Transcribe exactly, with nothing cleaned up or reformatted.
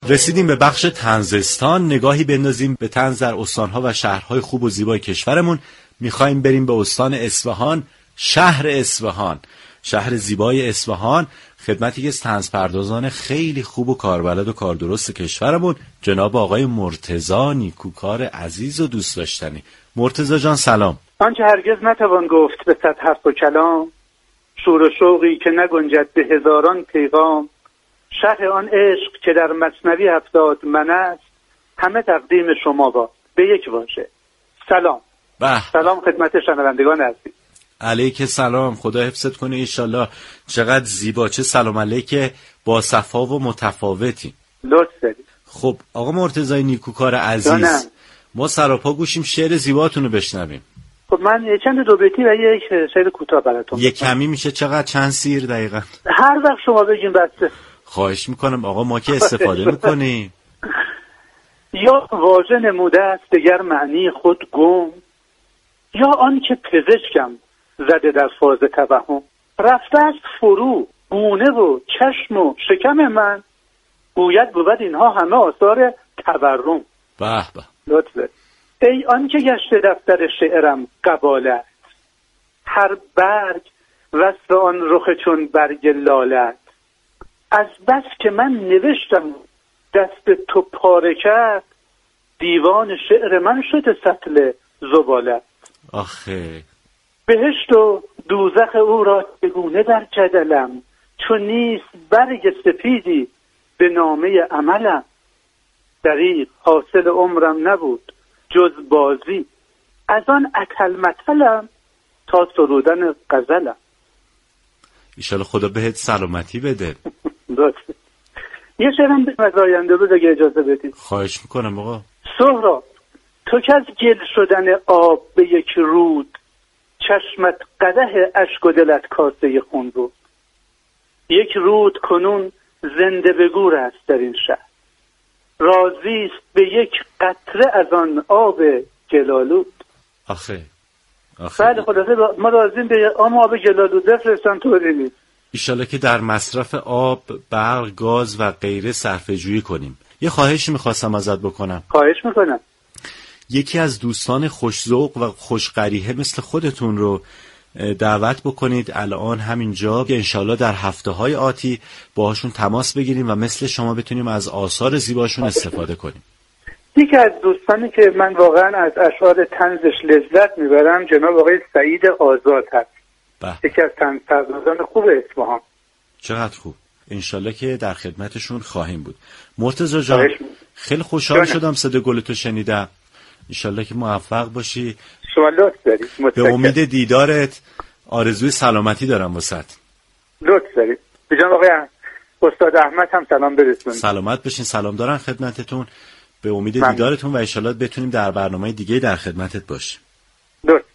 رسیدیم به بخش طنزستان، نگاهی بندازیم به طنز در استان‌ها و شهرهای خوب و زیبای کشورمون. می‌خوایم بریم به استان اصفهان، شهر اصفهان، شهر زیبای اصفهان، خدمتی از طنزپردازان خیلی خوب و کاربلد و کاردرست کشورمون، جناب آقای مرتضی نیکوکار عزیز و دوست داشتنی. مرتضی جان سلام. آنچه هرگز نتوان گفت به صد حرف و کلام، شور و شوقی که نگنجد به هزاران پیغام، شرح آن عشق که در مثنوی هفتاد من است، همه تقدیم شما با به یک واژه سلام. به. سلام خدمت شنوندگان عزیز. علیک سلام، خدا حفظت کنه انشالله. چقدر زیبا، چه سلام علیک با صفا و متفاوتی. لطف دارید. خب آقا مرتضی نیکوکار عزیز، دانم. ما سراپا گوشیم شعر زیباتون رو بشنویم. خب من چند دو بیتی و یک شعر کوتاه براتون. یک کمی میشه چقدر؟ چند سیر دقیقاً؟ هر وقت شما بگین بسته. خواهش میکنم آقا، ما که استفاده میکنیم. یا واژه نموده است دگر معنی خود گم، یا آن که پزشکم زده در فاز توهم، رفته است فرو گونه و چشم و شکم من، گوید بود اینها همه آثار تورم. به به. لطفه. ای آن که گشته دفتر شعرم قبالت، هر برگ وصف آن رخ چون برگ لالت، از بس که من نوشتم دست تو پاره کرد، دیوان شعر من شده سطل زبالت. آخه بهشت و دوزخ او را چگونه در جدلم، چون نیست برگ سپیدی به نامه عملم، دریغ حاصل عمرم نبود جز بازی، از آن اتل متلم تا سرودن غزلم. ایشالا خدا بهت سلامتی بده. درسته. یه شعرم از آینده روز اگه اجازه بدید. خواهش میکنم آقا. سهراب تو که از گل شدن آب به یک رود، چشمت قدح اشک و دلت کاسه خون بود، یک رود کنون زنده به گور است در این شهر، راضیست به یک قطره از آن آب گلالود. آخه آخه بله خلاصه ما راضیم به آب گلالود بفرستن، طوری نیست. ایشالا که در مصرف آب، برق، گاز و غیره صرفه جویی کنیم. یه خواهشی میخواستم ازت بکنم. خواهش میکنم. یکی از دوستان خوش‌ذوق و خوش‌قریحه مثل خودتون رو دعوت بکنید الان همینجا که انشالله در هفته‌های آتی باهاشون تماس بگیریم و مثل شما بتونیم از آثار زیباشون استفاده کنیم. یکی از دوستانی که من واقعا از اشعار طنزش لذت میبرم جناب آقای سعید آزاد هست. یکی از طنزپردازان خوب اصفهان. چقدر خوب. انشالله که در خدمتشون خواهیم بود. مرتضی جان خیلی خوشحال شدم صدای گلتو شنیدم. انشالله که موفق باشی. شما لطف دارید. به امید دیدارت آرزوی سلامتی دارم واسط. لطف دارید. به جناب آقای استاد احمد هم سلام برسونید. سلامت بشین. سلام دارن خدمتتون. به امید من. دیدارتون و انشالله بتونیم در برنامه دیگه در خدمتت باشیم. لطف